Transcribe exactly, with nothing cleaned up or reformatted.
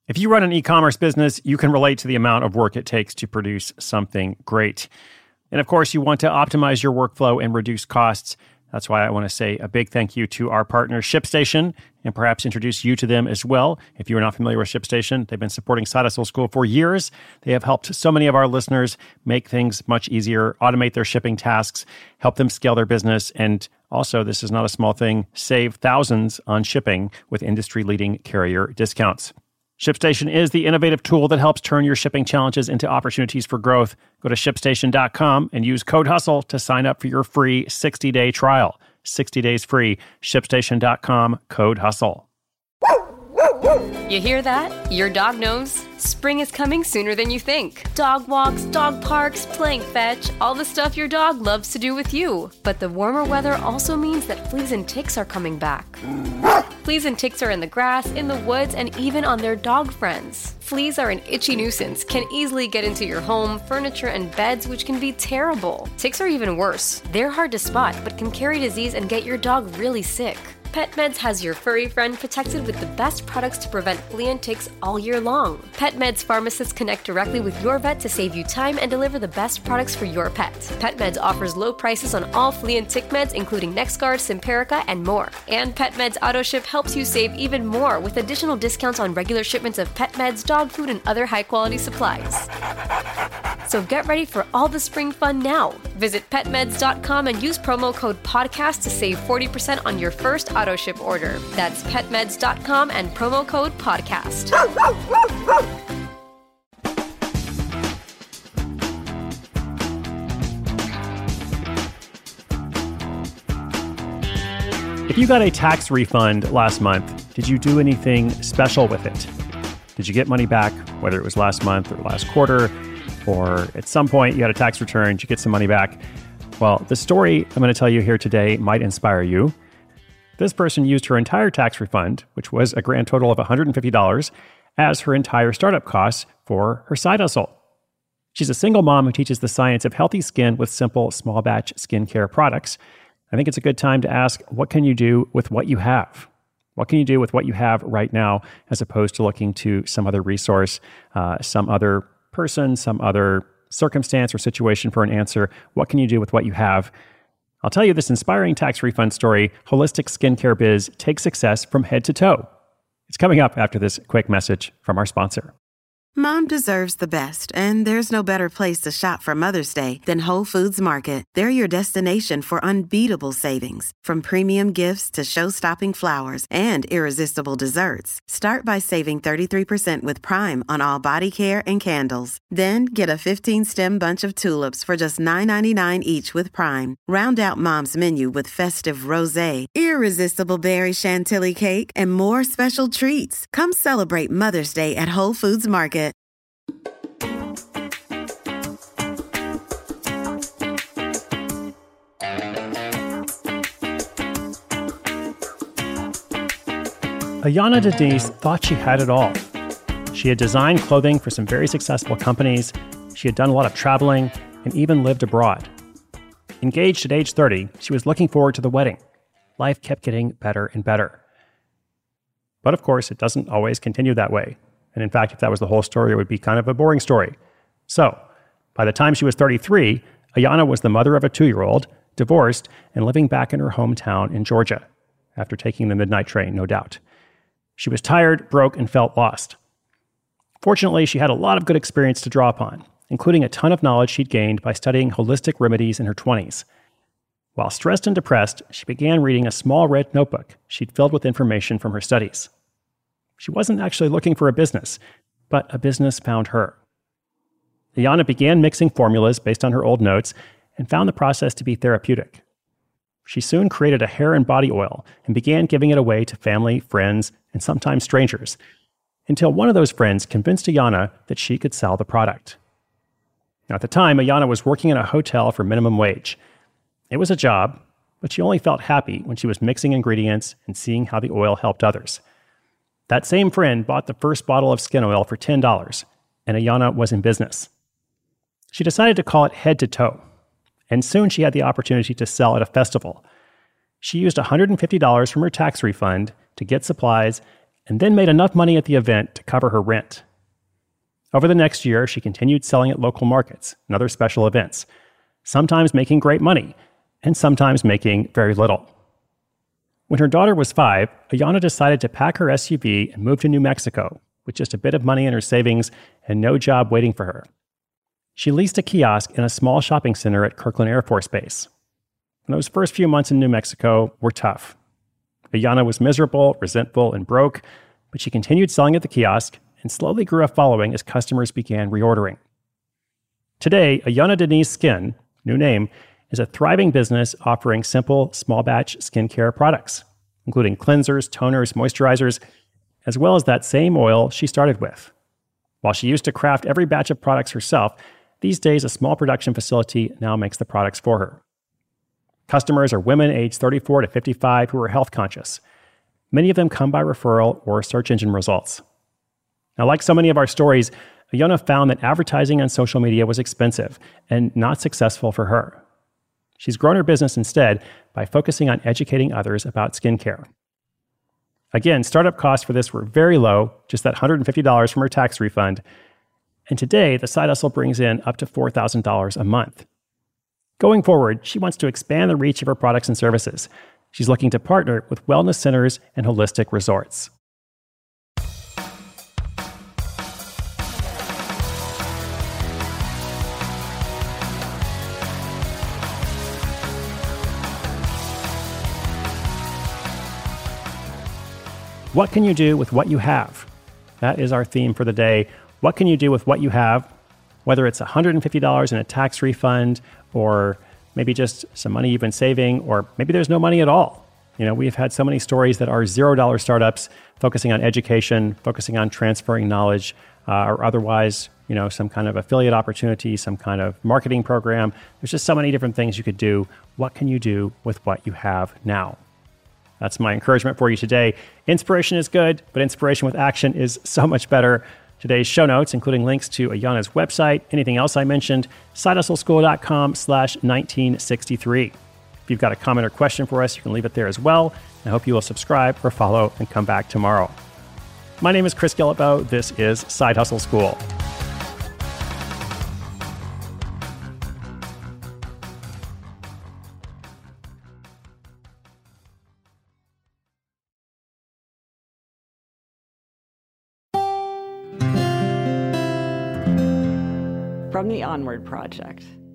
If you run an e-commerce business, you can relate to the amount of work it takes to produce something great. And of course, you want to optimize your workflow and reduce costs. That's why I want to say a big thank you to our partner, ShipStation, and perhaps introduce you to them as well. If you're not familiar with ShipStation, they've been supporting Side Hustle School for years. They have helped so many of our listeners make things much easier, automate their shipping tasks, help them scale their business, and also, this is not a small thing, save thousands on shipping with industry-leading carrier discounts. ShipStation is the innovative tool that helps turn your shipping challenges into opportunities for growth. Go to ship station dot com and use code HUSTLE to sign up for your free sixty-day trial. sixty days free. ship station dot com, code HUSTLE. You hear that? Your dog knows spring is coming sooner than you think. Dog walks, dog parks, playing fetch, all the stuff your dog loves to do with you. But the warmer weather also means that fleas and ticks are coming back. Fleas and ticks are in the grass, in the woods, and even on their dog friends. Fleas are an itchy nuisance, can easily get into your home, furniture, and beds, which can be terrible. Ticks are even worse. They're hard to spot, but can carry disease and get your dog really sick. PetMeds has your furry friend protected with the best products to prevent flea and ticks all year long. PetMeds pharmacists connect directly with your vet to save you time and deliver the best products for your pet. PetMeds offers low prices on all flea and tick meds, including NexGard, Simparica, and more. And PetMeds AutoShip helps you save even more with additional discounts on regular shipments of pet meds, dog food, and other high-quality supplies. So get ready for all the spring fun now. Visit pet meds dot com and use promo code podcast to save forty percent on your first auto ship order. That's pet meds dot com and promo code podcast. If you got a tax refund last month, did you do anything special with it? Did you get money back, whether it was last month or last quarter, or at some point you had a tax return, did you get some money back? Well, the story I'm going to tell you here today might inspire you. This person used her entire tax refund, which was a grand total of one hundred fifty dollars, as her entire startup costs for her side hustle. She's a single mom who teaches the science of healthy skin with simple, small batch skincare products. I think it's a good time to ask, what can you do with what you have? What can you do with what you have right now, as opposed to looking to some other resource, uh, some other person, some other circumstance or situation for an answer? What can you do with what you have? I'll tell you this inspiring tax refund story, Holistic Skincare Biz takes success from head to toe. It's coming up after this quick message from our sponsor. Mom deserves the best, and there's no better place to shop for Mother's Day than Whole Foods Market. They're your destination for unbeatable savings, from premium gifts to show-stopping flowers and irresistible desserts. Start by saving thirty-three percent with Prime on all body care and candles. Then get a fifteen-stem bunch of tulips for just nine ninety-nine each with Prime. Round out Mom's menu with festive rosé, irresistible berry chantilly cake, and more special treats. Come celebrate Mother's Day at Whole Foods Market. Ayana Denise thought she had it all. She had designed clothing for some very successful companies. She had done a lot of traveling and even lived abroad. Engaged at age thirty, she was looking forward to the wedding. Life kept getting better and better. But of course, it doesn't always continue that way. And in fact, if that was the whole story, it would be kind of a boring story. So, by the time she was thirty-three, Ayana was the mother of a two-year-old, divorced, and living back in her hometown in Georgia, after taking the midnight train, no doubt. She was tired, broke, and felt lost. Fortunately, she had a lot of good experience to draw upon, including a ton of knowledge she'd gained by studying holistic remedies in her twenties. While stressed and depressed, she began reading a small red notebook she'd filled with information from her studies. She wasn't actually looking for a business, but a business found her. Ayana began mixing formulas based on her old notes and found the process to be therapeutic. She soon created a hair and body oil and began giving it away to family, friends, and sometimes strangers, until one of those friends convinced Ayana that she could sell the product. Now, at the time, Ayana was working in a hotel for minimum wage. It was a job, but she only felt happy when she was mixing ingredients and seeing how the oil helped others. That same friend bought the first bottle of skin oil for ten dollars, and Ayana was in business. She decided to call it Head to Toe, and soon she had the opportunity to sell at a festival. She used one hundred fifty dollars from her tax refund to get supplies and then made enough money at the event to cover her rent. Over the next year, she continued selling at local markets and other special events, sometimes making great money, and sometimes making very little. When her daughter was five, Ayanna decided to pack her S U V and move to New Mexico with just a bit of money in her savings and no job waiting for her. She leased a kiosk in a small shopping center at Kirkland Air Force Base. And those first few months in New Mexico were tough. Ayanna was miserable, resentful, and broke, but she continued selling at the kiosk and slowly grew a following as customers began reordering. Today, Ayanna Denise Skin, new name, is a thriving business offering simple, small-batch skincare products, including cleansers, toners, moisturizers, as well as that same oil she started with. While she used to craft every batch of products herself, these days a small production facility now makes the products for her. Customers are women aged thirty-four to fifty-five who are health conscious. Many of them come by referral or search engine results. Now, like so many of our stories, Ayanna found that advertising on social media was expensive and not successful for her. She's grown her business instead by focusing on educating others about skincare. Again, startup costs for this were very low, just that one hundred fifty dollars from her tax refund. And today, the side hustle brings in up to four thousand dollars a month. Going forward, she wants to expand the reach of her products and services. She's looking to partner with wellness centers and holistic resorts. What can you do with what you have? That is our theme for the day. What can you do with what you have? Whether it's one hundred fifty dollars in a tax refund, or maybe just some money you've been saving, or maybe there's no money at all. You know, we've had so many stories that are zero dollar startups focusing on education, focusing on transferring knowledge, uh, or otherwise, you know, some kind of affiliate opportunity, some kind of marketing program. There's just so many different things you could do. What can you do with what you have now? That's my encouragement for you today. Inspiration is good, but inspiration with action is so much better. Today's show notes, including links to Ayanna's website, anything else I mentioned, sidehustleschool.com slash 1963. If you've got a comment or question for us, you can leave it there as well. I hope you will subscribe or follow and come back tomorrow. My name is Chris Guillebeau. This is Side Hustle School. From the Onward Project.